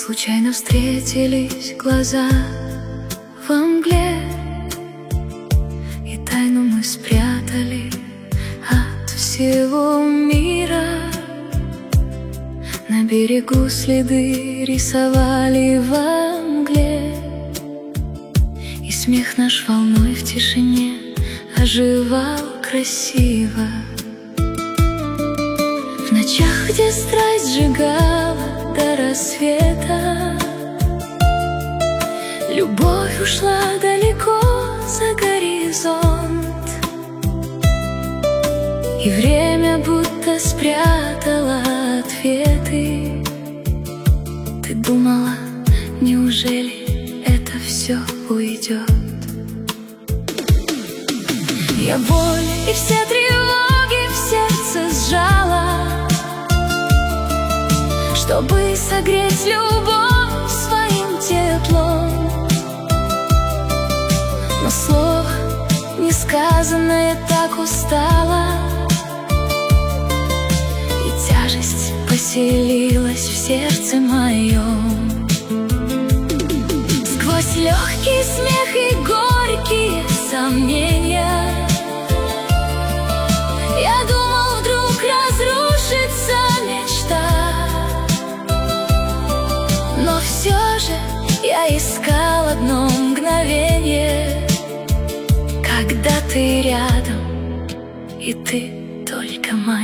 Случайно встретились глаза во мгле, и тайну мы спрятали от всего мира. На берегу следы рисовали во мгле, и смех наш волной в тишине оживал красиво. В ночах, где страсть сжигала до рассвета, любовь ушла далеко за горизонт, и время будто спрятало ответы. Ты думала, неужели это все уйдет? Я боль и все тревоги в сердце сжала, чтобы согреть любовь своим теплом. Но слово несказанное так устало, и тяжесть поселилась в сердце моем. Сквозь легкий смех и горькие сомнения я думал, вдруг разрушится мечта. Но все же я искал одно мгновение, когда ты рядом, и ты только моя.